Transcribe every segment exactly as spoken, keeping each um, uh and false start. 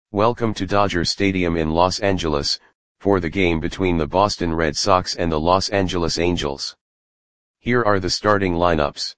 Welcome to Dodger Stadium in Los Angeles, for the game between the Boston Red Sox and the Los Angeles Angels. Here are the starting lineups.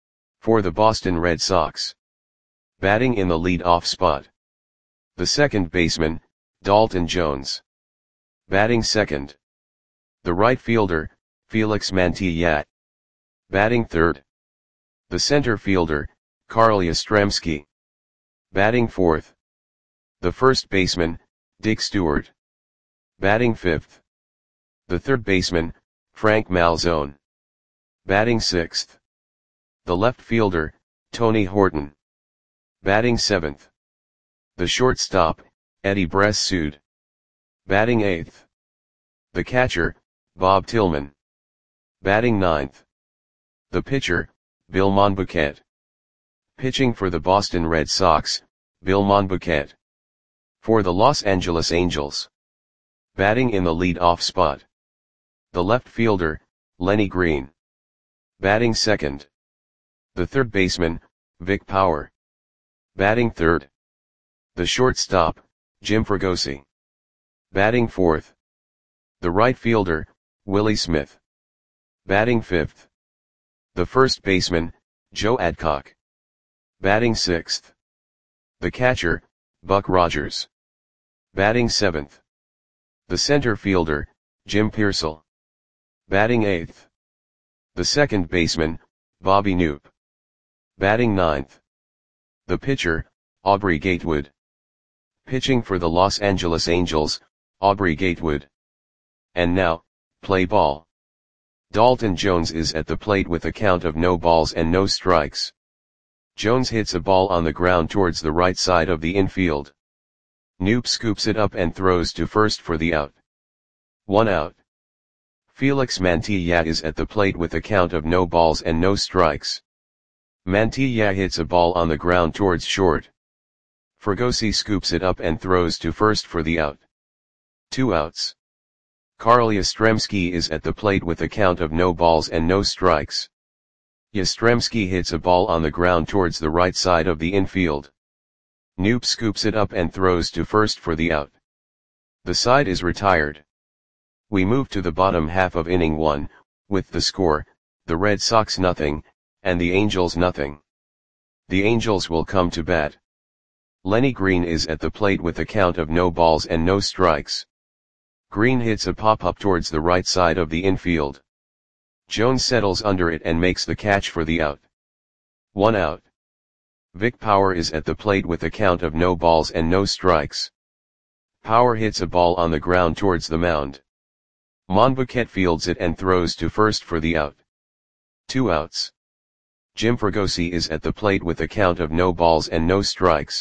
For the Boston Red Sox. Batting in the lead-off spot. The second baseman, Dalton Jones. Batting second. The right fielder, Felix Mantilla. Batting third. The center fielder, Carl Yastrzemski. Batting fourth. The first baseman, Dick Stewart. Batting fifth. The third baseman, Frank Malzone. Batting sixth. The left fielder, Tony Horton. Batting seventh. The shortstop, Eddie Bressud. Batting eighth. The catcher, Bob Tillman. Batting ninth. The pitcher, Bill Monbouquet. Pitching for the Boston Red Sox, Bill Monbouquet. For the Los Angeles Angels. Batting in the lead-off spot. The left fielder, Lenny Green. Batting second. The third baseman, Vic Power. Batting third. The shortstop, Jim Fregosi. Batting fourth. The right fielder, Willie Smith. Batting fifth. The first baseman, Joe Adcock. Batting sixth. The catcher, Buck Rogers. Batting seventh. The center fielder, Jim Pearsall. Batting eighth. The second baseman, Bobby Knoop. Batting ninth. The pitcher, Aubrey Gatewood. Pitching for the Los Angeles Angels, Aubrey Gatewood. And now, play ball. Dalton Jones is at the plate with a count of no balls and no strikes. Jones hits a ball on the ground towards the right side of the infield. Knoop scoops it up and throws to first for the out. One out. Felix Mantilla is at the plate with a count of no balls and no strikes. Mantilla hits a ball on the ground towards short. Fregosi scoops it up and throws to first for the out. Two outs. Carl Yastrzemski is at the plate with a count of no balls and no strikes. Yastrzemski hits a ball on the ground towards the right side of the infield. Knoop scoops it up and throws to first for the out. The side is retired. We move to the bottom half of inning one, with the score, the Red Sox nothing, and the Angels nothing. The Angels will come to bat. Lenny Green is at the plate with a count of no balls and no strikes. Green hits a pop-up towards the right side of the infield. Jones settles under it and makes the catch for the out. One out. Vic Power is at the plate with a count of no balls and no strikes. Power hits a ball on the ground towards the mound. Monbouquet fields it and throws to first for the out. Two outs. Jim Fregosi is at the plate with a count of no balls and no strikes.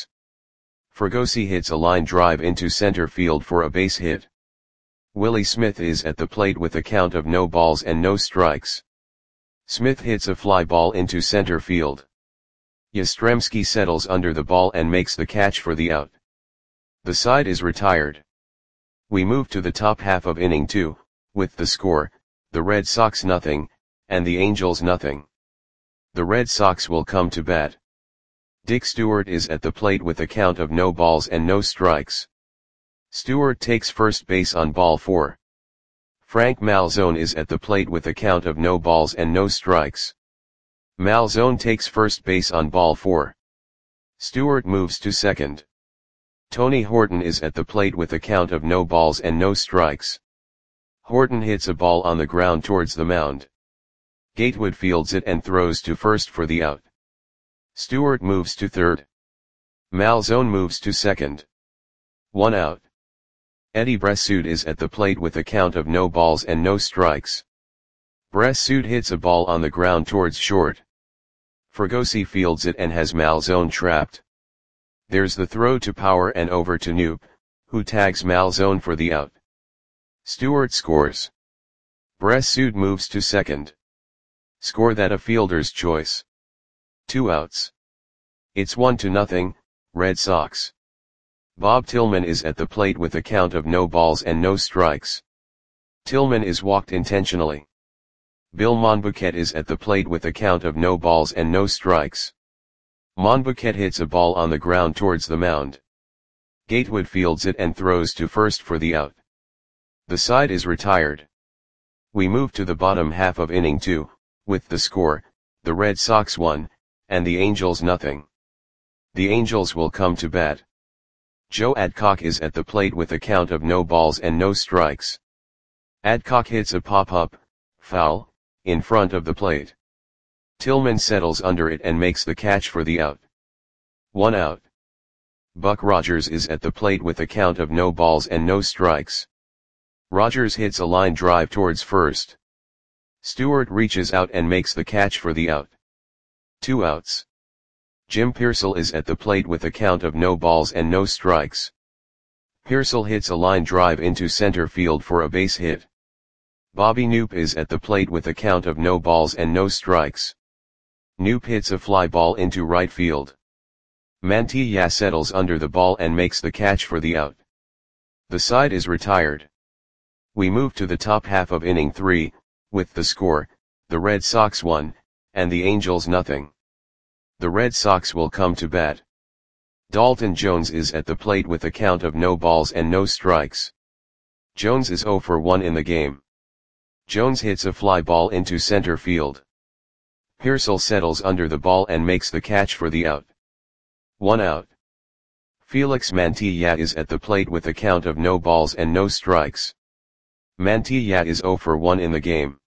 Fregosi hits a line drive into center field for a base hit. Willie Smith is at the plate with a count of no balls and no strikes. Smith hits a fly ball into center field. Yastrzemski settles under the ball and makes the catch for the out. The side is retired. We move to the top half of inning two, with the score, the Red Sox nothing, and the Angels nothing. The Red Sox will come to bat. Dick Stewart is at the plate with a count of no balls and no strikes. Stewart takes first base on ball four. Frank Malzone is at the plate with a count of no balls and no strikes. Malzone takes first base on ball four. Stewart moves to second. Tony Horton is at the plate with a count of no balls and no strikes. Horton hits a ball on the ground towards the mound. Gatewood fields it and throws to first for the out. Stewart moves to third. Malzone moves to second. One out. Eddie Bressud is at the plate with a count of no balls and no strikes. Bressud hits a ball on the ground towards short. Fregosi fields it and has Malzone trapped. There's the throw to Power and over to Knoop, who tags Malzone for the out. Stewart scores. Bressud moves to second. Score that a fielder's choice. Two outs. It's one to nothing, Red Sox. Bob Tillman is at the plate with a count of no balls and no strikes. Tillman is walked intentionally. Bill Monbouquet is at the plate with a count of no balls and no strikes. Monbouquet hits a ball on the ground towards the mound. Gatewood fields it and throws to first for the out. The side is retired. We move to the bottom half of inning two, with the score, the Red Sox one, and the Angels nothing. The Angels will come to bat. Joe Adcock is at the plate with a count of no balls and no strikes. Adcock hits a pop-up, foul, in front of the plate. Tillman settles under it and makes the catch for the out. One out. Buck Rogers is at the plate with a count of no balls and no strikes. Rogers hits a line drive towards first. Stewart reaches out and makes the catch for the out. Two outs. Jim Pearsall is at the plate with a count of no balls and no strikes. Pearsall hits a line drive into center field for a base hit. Bobby Knoop is at the plate with a count of no balls and no strikes. Knoop hits a fly ball into right field. Mantilla settles under the ball and makes the catch for the out. The side is retired. We move to the top half of inning three, with the score, the Red Sox one, and the Angels nothing. The Red Sox will come to bat. Dalton Jones is at the plate with a count of no balls and no strikes. Jones is oh for one in the game. Jones hits a fly ball into center field. Pearsall settles under the ball and makes the catch for the out. One out. Felix Mantilla is at the plate with a count of no balls and no strikes. Mantilla is oh for one in the game.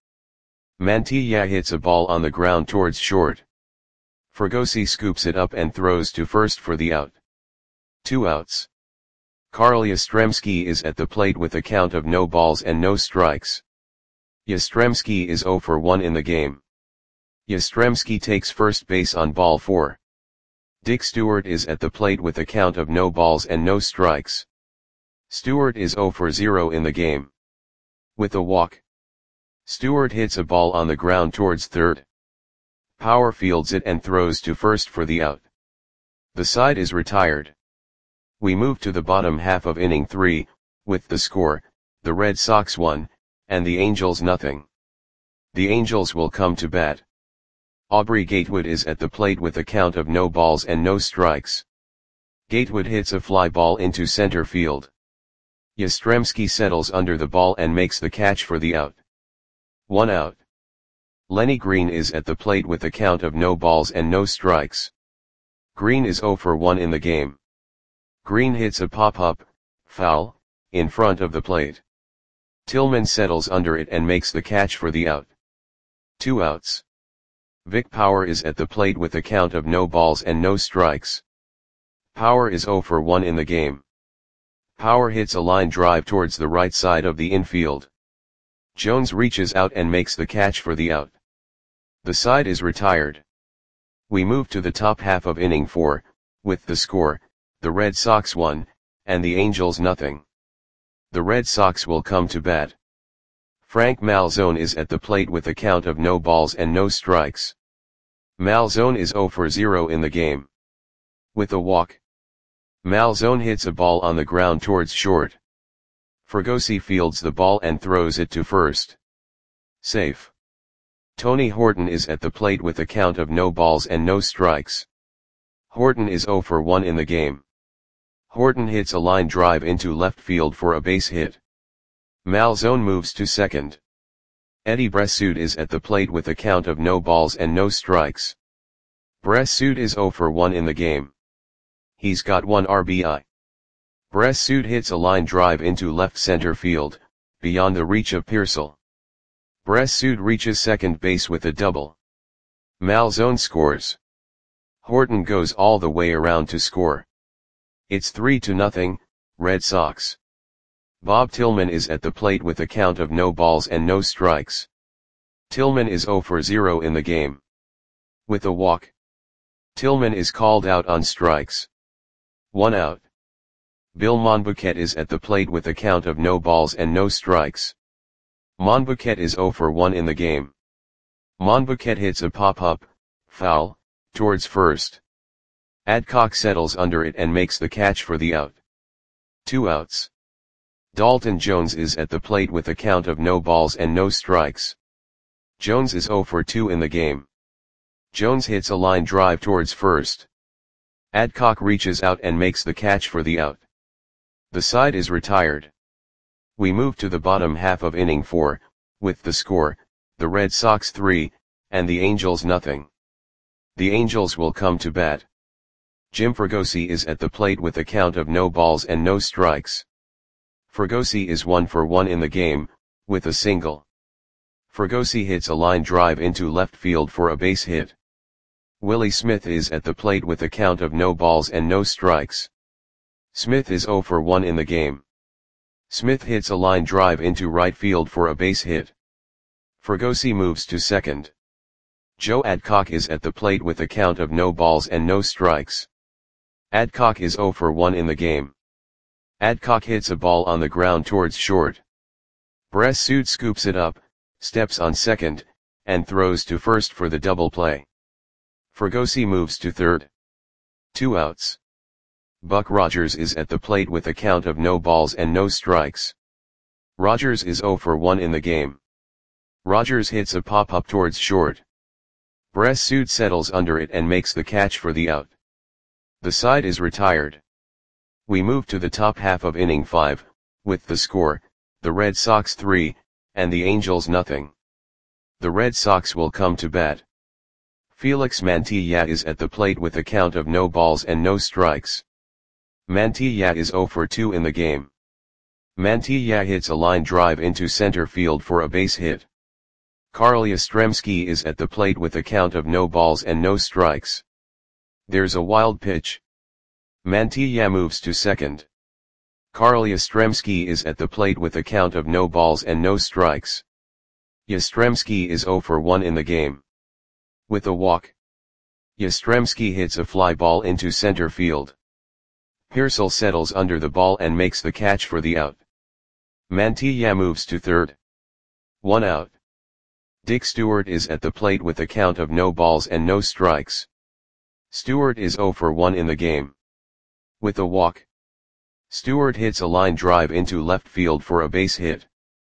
Mantilla hits a ball on the ground towards short. Fregosi scoops it up and throws to first for the out. Two outs. Carl Yastrzemski is at the plate with a count of no balls and no strikes. Yastrzemski is oh for one in the game. Yastrzemski takes first base on ball four. Dick Stewart is at the plate with a count of no balls and no strikes. Stewart is oh for zero in the game. With a walk. Stewart hits a ball on the ground towards third. Power fields it and throws to first for the out. The side is retired. We move to the bottom half of inning three, with the score, the Red Sox one, and the Angels nothing. The Angels will come to bat. Aubrey Gatewood is at the plate with a count of no balls and no strikes. Gatewood hits a fly ball into center field. Yastrzemski settles under the ball and makes the catch for the out. One out. Lenny Green is at the plate with a count of no balls and no strikes. Green is oh for one in the game. Green hits a pop-up, foul, in front of the plate. Tillman settles under it and makes the catch for the out. Two outs. Vic Power is at the plate with a count of no balls and no strikes. Power is oh for one in the game. Power hits a line drive towards the right side of the infield. Jones reaches out and makes the catch for the out. The side is retired. We move to the top half of inning four, with the score, the Red Sox one, and the Angels nothing. The Red Sox will come to bat. Frank Malzone is at the plate with a count of no balls and no strikes. Malzone is oh for zero in the game. With a walk. Malzone hits a ball on the ground towards short. Fregosi fields the ball and throws it to first. Safe. Tony Horton is at the plate with a count of no balls and no strikes. Horton is oh for one in the game. Horton hits a line drive into left field for a base hit. Malzone moves to second. Eddie Bressoud is at the plate with a count of no balls and no strikes. Bressoud is oh for one in the game. He's got one R B I. Bressoud hits a line drive into left center field, beyond the reach of Pearsall. Bressoud reaches second base with a double. Malzone scores. Horton goes all the way around to score. It's three to nothing, Red Sox. Bob Tillman is at the plate with a count of no balls and no strikes. Tillman is oh for zero in the game. With a walk. Tillman is called out on strikes. One out. Bill Monbouquet is at the plate with a count of no balls and no strikes. Monbouquet is oh for one in the game. Monbouquet hits a pop-up, foul, towards first. Adcock settles under it and makes the catch for the out. Two outs. Dalton Jones is at the plate with a count of no balls and no strikes. Jones is oh for two in the game. Jones hits a line drive towards first. Adcock reaches out and makes the catch for the out. The side is retired. We move to the bottom half of inning four, with the score, the Red Sox three, and the Angels nothing. The Angels will come to bat. Jim Fregosi is at the plate with a count of no balls and no strikes. Fregosi is one for one in the game, with a single. Fregosi hits a line drive into left field for a base hit. Willie Smith is at the plate with a count of no balls and no strikes. Smith is zero for one in the game. Smith hits a line drive into right field for a base hit. Fregosi moves to second. Joe Adcock is at the plate with a count of no balls and no strikes. Adcock is zero for one in the game. Adcock hits a ball on the ground towards short. Bressud scoops it up, steps on second, and throws to first for the double play. Fregosi moves to third. Two outs. Buck Rogers is at the plate with a count of no balls and no strikes. Rogers is zero for one in the game. Rogers hits a pop-up towards short. Bressud settles under it and makes the catch for the out. The side is retired. We move to the top half of inning five, with the score, the Red Sox three, and the Angels nothing. The Red Sox will come to bat. Felix Mantilla is at the plate with a count of no balls and no strikes. Mantilla is zero for two in the game. Mantilla hits a line drive into center field for a base hit. Carl Yastrzemski is at the plate with a count of no balls and no strikes. There's a wild pitch. Mantilla moves to second. Carl Yastrzemski is at the plate with a count of no balls and no strikes. Yastrzemski is zero for one in the game. With a walk, Yastrzemski hits a fly ball into center field. Pearsall settles under the ball and makes the catch for the out. Mantilla moves to third. One out. Dick Stewart is at the plate with a count of no balls and no strikes. Stewart is zero for one in the game. With a walk, Stewart hits a line drive into left field for a base hit.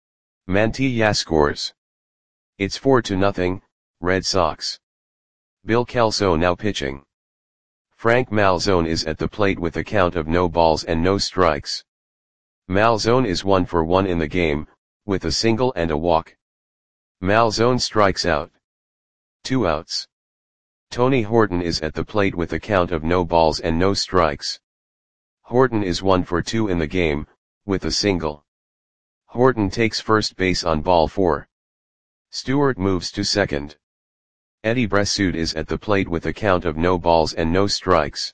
Mantilla scores. It's four to nothing, Red Sox. Bill Kelso now pitching. Frank Malzone is at the plate with a count of no balls and no strikes. Malzone is one for one in the game, with a single and a walk. Malzone strikes out. Two outs. Tony Horton is at the plate with a count of no balls and no strikes. Horton is one for two in the game, with a single. Horton takes first base on ball four. Stewart moves to second. Eddie Bressud is at the plate with a count of no balls and no strikes.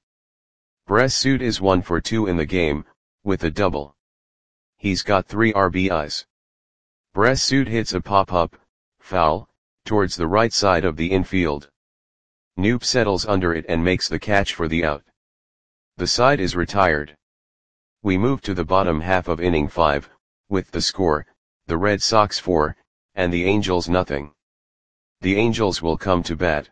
Bressud is one for two in the game, with a double. He's got three R B Is. Bressud hits a pop-up, foul, towards the right side of the infield. Knoop settles under it and makes the catch for the out. The side is retired. We move to the bottom half of inning five, with the score, the Red Sox four, and the Angels nothing. The Angels will come to bat.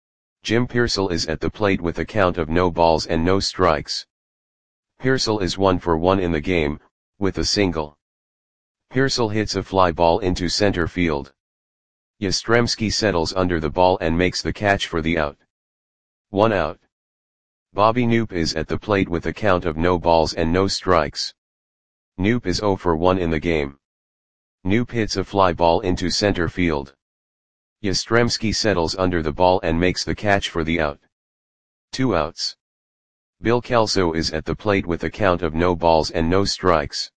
Jim Pearsall is at the plate with a count of no balls and no strikes. Pearsall is one for one in the game, with a single. Pearsall hits a fly ball into center field. Yastrzemski settles under the ball and makes the catch for the out. One out. Bobby Knoop is at the plate with a count of no balls and no strikes. Knoop is zero for one in the game. Knoop hits a fly ball into center field. Yastrzemski settles under the ball and makes the catch for the out. Two outs. Bill Kelso is at the plate with a count of no balls and no strikes.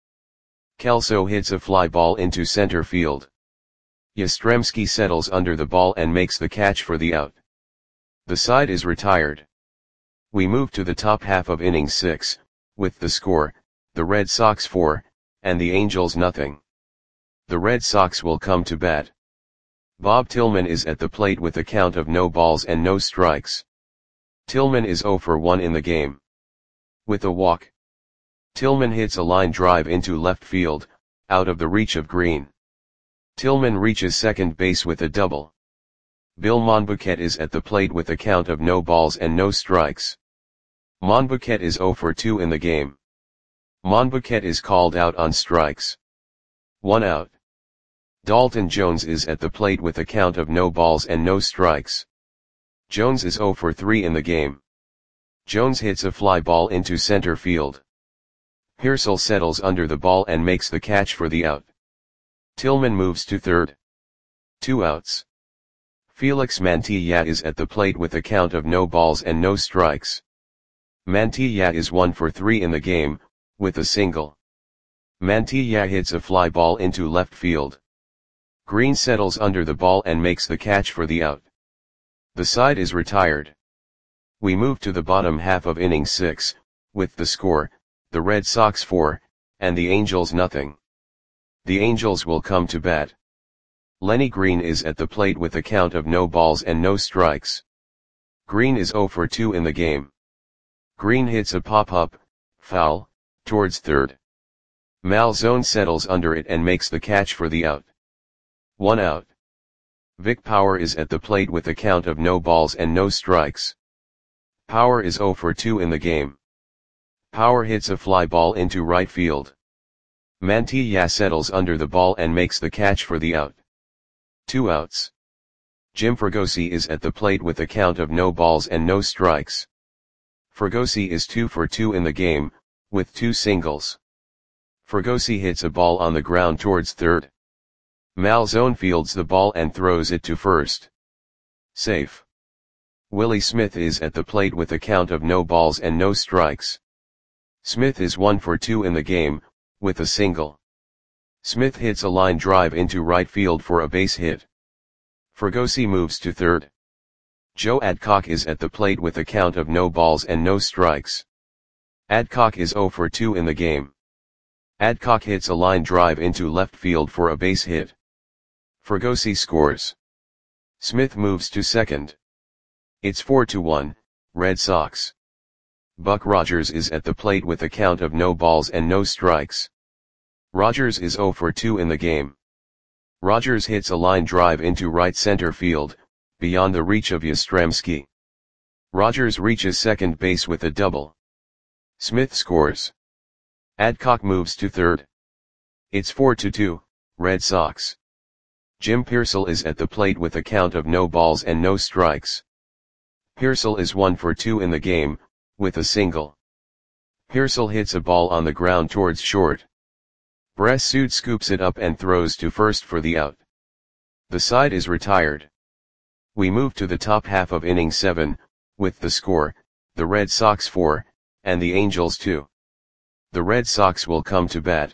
Kelso hits a fly ball into center field. Yastrzemski settles under the ball and makes the catch for the out. The side is retired. We move to the top half of inning six, with the score, the Red Sox four, and the Angels nothing. The Red Sox will come to bat. Bob Tillman is at the plate with a count of no balls and no strikes. Tillman is zero for one in the game. With a walk, Tillman hits a line drive into left field, out of the reach of Green. Tillman reaches second base with a double. Bill Monbouquet is at the plate with a count of no balls and no strikes. Monbouquet is zero for two in the game. Monbouquet is called out on strikes. One out. Dalton Jones is at the plate with a count of no balls and no strikes. Jones is zero for three in the game. Jones hits a fly ball into center field. Pearsall settles under the ball and makes the catch for the out. Tillman moves to third. Two outs. Felix Mantilla is at the plate with a count of no balls and no strikes. Mantilla is one for three in the game, with a single. Mantilla hits a fly ball into left field. Green settles under the ball and makes the catch for the out. The side is retired. We move to the bottom half of inning six, with the score, the Red Sox four, and the Angels nothing. The Angels will come to bat. Lenny Green is at the plate with a count of no balls and no strikes. Green is oh for two in the game. Green hits a pop-up, foul, towards third. Malzone settles under it and makes the catch for the out. One out. Vic Power is at the plate with a count of no balls and no strikes. Power is oh for two in the game. Power hits a fly ball into right field. Mantilla settles under the ball and makes the catch for the out. Two outs. Jim Fregosi is at the plate with a count of no balls and no strikes. Fregosi is two for two in the game, with two singles. Fregosi hits a ball on the ground towards third. Malzone fields the ball and throws it to first. Safe. Willie Smith is at the plate with a count of no balls and no strikes. Smith is one for two in the game, with a single. Smith hits a line drive into right field for a base hit. Fregosi moves to third. Joe Adcock is at the plate with a count of no balls and no strikes. Adcock is oh for two in the game. Adcock hits a line drive into left field for a base hit. Fregosi scores. Smith moves to second. It's four to one, Red Sox. Buck Rogers is at the plate with a count of no balls and no strikes. Rogers is oh for two in the game. Rogers hits a line drive into right center field, beyond the reach of Yastrzemski. Rogers reaches second base with a double. Smith scores. Adcock moves to third. It's four to two, Red Sox. Jim Pearsall is at the plate with a count of no balls and no strikes. Pearsall is one for two in the game, with a single. Pearsall hits a ball on the ground towards short. Bressud scoops it up and throws to first for the out. The side is retired. We move to the top half of inning seven, with the score, the Red Sox four, and the Angels two. The Red Sox will come to bat.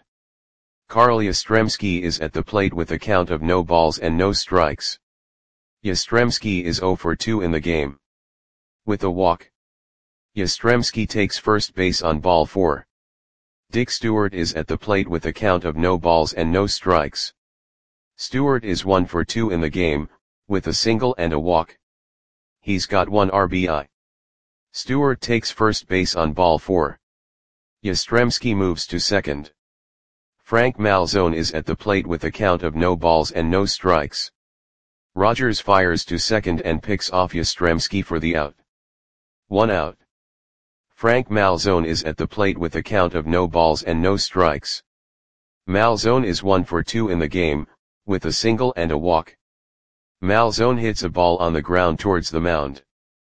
Carl Yastrzemski is at the plate with a count of no balls and no strikes. Yastrzemski is oh for two in the game. With a walk. Yastrzemski takes first base on ball four. Dick Stewart is at the plate with a count of no balls and no strikes. Stewart is one for two in the game, with a single and a walk. He's got one R B I. Stewart takes first base on ball four. Yastrzemski moves to second. Frank Malzone is at the plate with a count of no balls and no strikes. Rogers fires to second and picks off Yastrzemski for the out. One out. Frank Malzone is at the plate with a count of no balls and no strikes. Malzone is one for two in the game, with a single and a walk. Malzone hits a ball on the ground towards the mound.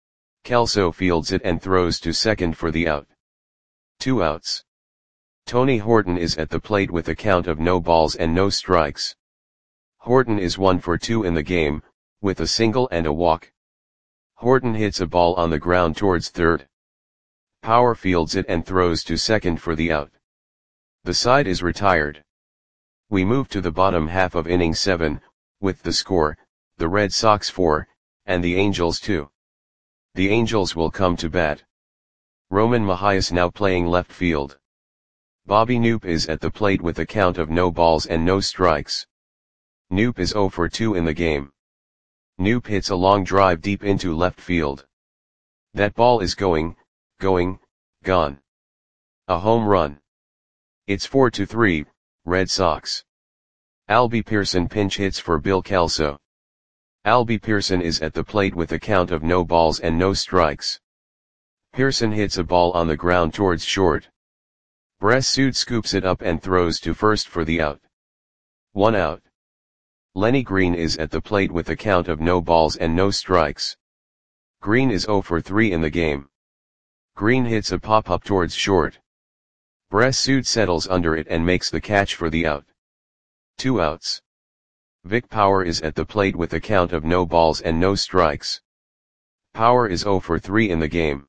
Kelso fields it and throws to second for the out. Two outs. Tony Horton is at the plate with a count of no balls and no strikes. Horton is one for two in the game, with a single and a walk. Horton hits a ball on the ground towards third. Power fields it and throws to second for the out. The side is retired. We move to the bottom half of inning seven, with the score, the Red Sox four, and the Angels two. The Angels will come to bat. Roman Mahias now playing left field. Bobby Knoop is at the plate with a count of no balls and no strikes. Knoop is oh for two in the game. Knoop hits a long drive deep into left field. That ball is going, going, gone. A home run. It's four to three, Red Sox. Albie Pearson pinch hits for Bill Kelso. Albie Pearson is at the plate with a count of no balls and no strikes. Pearson hits a ball on the ground towards short. Bressud scoops it up and throws to first for the out. One out. Lenny Green is at the plate with a count of no balls and no strikes. Green is oh for three in the game. Green hits a pop-up towards short. Bressud settles under it and makes the catch for the out. Two outs. Vic Power is at the plate with a count of no balls and no strikes. Power is oh for three in the game.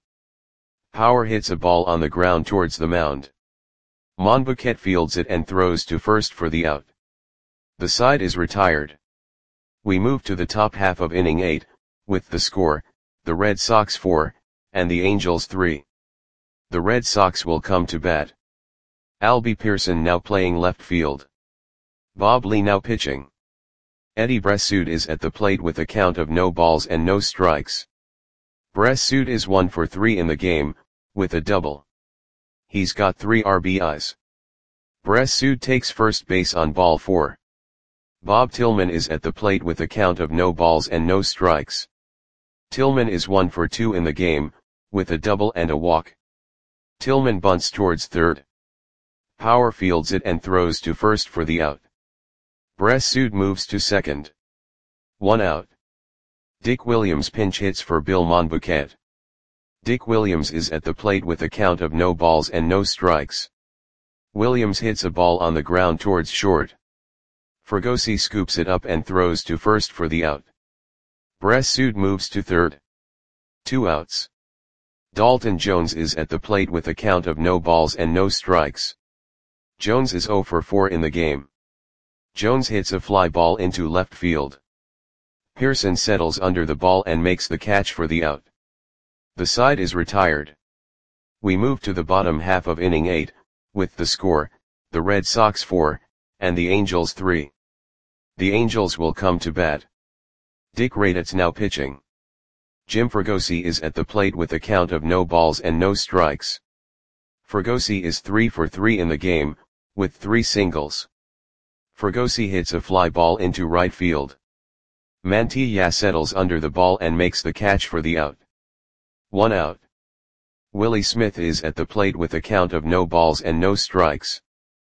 Power hits a ball on the ground towards the mound. Monbouquet fields it and throws to first for the out. The side is retired. We move to the top half of inning eight, with the score, the Red Sox four, and the Angels three. The Red Sox will come to bat. Albie Pearson now playing left field. Bob Lee now pitching. Eddie Bressud is at the plate with a count of no balls and no strikes. Bressud is one for three in the game, with a double. He's got three R B Is. Bressud takes first base on ball four. Bob Tillman is at the plate with a count of no balls and no strikes. Tillman is one for two in the game, with a double and a walk. Tillman bunts towards third. Power fields it and throws to first for the out. Bressud moves to second. One out. Dick Williams pinch hits for Bill Monbouquet. Dick Williams is at the plate with a count of no balls and no strikes. Williams hits a ball on the ground towards short. Fregosi scoops it up and throws to first for the out. Bressud moves to third. Two outs. Dalton Jones is at the plate with a count of no balls and no strikes. Jones is oh for four in the game. Jones hits a fly ball into left field. Pearson settles under the ball and makes the catch for the out. The side is retired. We move to the bottom half of inning eight, with the score, the Red Sox four, and the Angels three. The Angels will come to bat. Dick Raditz now pitching. Jim Fregosi is at the plate with a count of no balls and no strikes. Fregosi is three for three in the game, with three singles. Fregosi hits a fly ball into right field. Mantilla settles under the ball and makes the catch for the out. One out. Willie Smith is at the plate with a count of no balls and no strikes.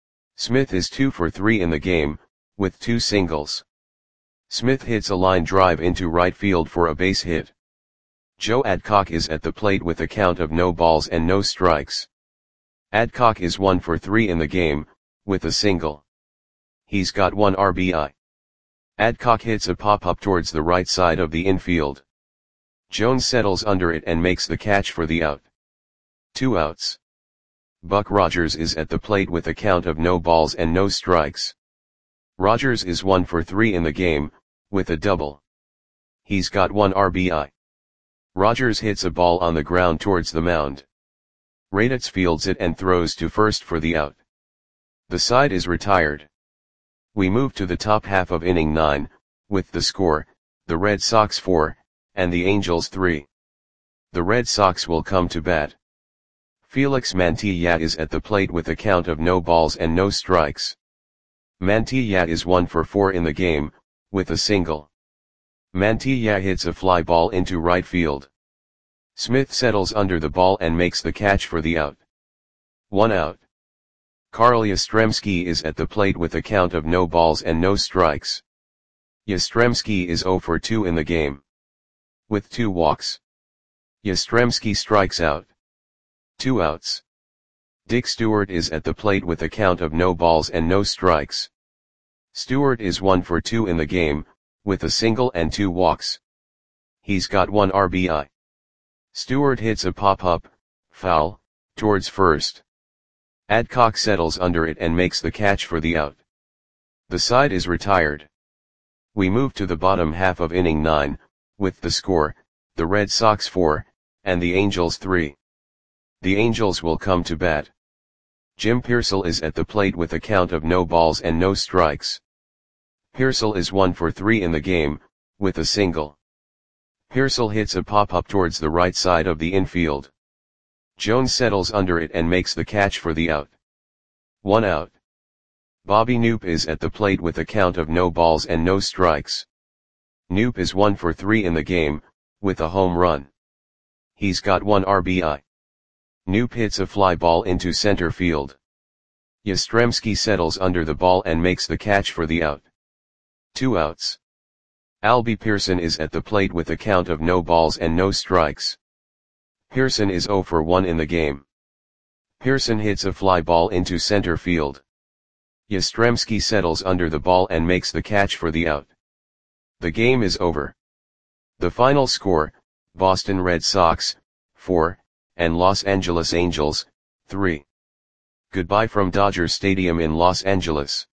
Smith is two for three in the game, with two singles. Smith hits a line drive into right field for a base hit. Joe Adcock is at the plate with a count of no balls and no strikes. Adcock is one for three in the game, with a single. He's got one R B I. Adcock hits a pop-up towards the right side of the infield. Jones settles under it and makes the catch for the out. Two outs. Buck Rogers is at the plate with a count of no balls and no strikes. Rogers is one for three in the game, with a double. He's got one R B I. Rogers hits a ball on the ground towards the mound. Raditz fields it and throws to first for the out. The side is retired. We move to the top half of inning nine, with the score, the Red Sox four, and the Angels three. The Red Sox will come to bat. Felix Mantilla is at the plate with a count of no balls and no strikes. Mantilla is one for four in the game, with a single. Mantilla hits a fly ball into right field. Smith settles under the ball and makes the catch for the out. One out. Carl Yastrzemski is at the plate with a count of no balls and no strikes. Yastrzemski is oh for two in the game, with two walks. Yastrzemski strikes out. Two outs. Dick Stewart is at the plate with a count of no balls and no strikes. Stewart is one for two in the game, with a single and two walks. He's got one R B I. Stewart hits a pop-up, foul, towards first. Adcock settles under it and makes the catch for the out. The side is retired. We move to the bottom half of inning nine, with the score, the Red Sox four, and the Angels three. The Angels will come to bat. Jim Piersall is at the plate with a count of no balls and no strikes. Piersall is one for three in the game, with a single. Piersall hits a pop-up towards the right side of the infield. Jones settles under it and makes the catch for the out. One out. Bobby Knoop is at the plate with a count of no balls and no strikes. Knoop is one for three in the game, with a home run. He's got one R B I. Knoop hits a fly ball into center field. Yastrzemski settles under the ball and makes the catch for the out. Two outs. Albie Pearson is at the plate with a count of no balls and no strikes. Pearson is oh for one in the game. Pearson hits a fly ball into center field. Yastrzemski settles under the ball and makes the catch for the out. The game is over. The final score, Boston Red Sox, four, and Los Angeles Angels, three. Goodbye from Dodger Stadium in Los Angeles.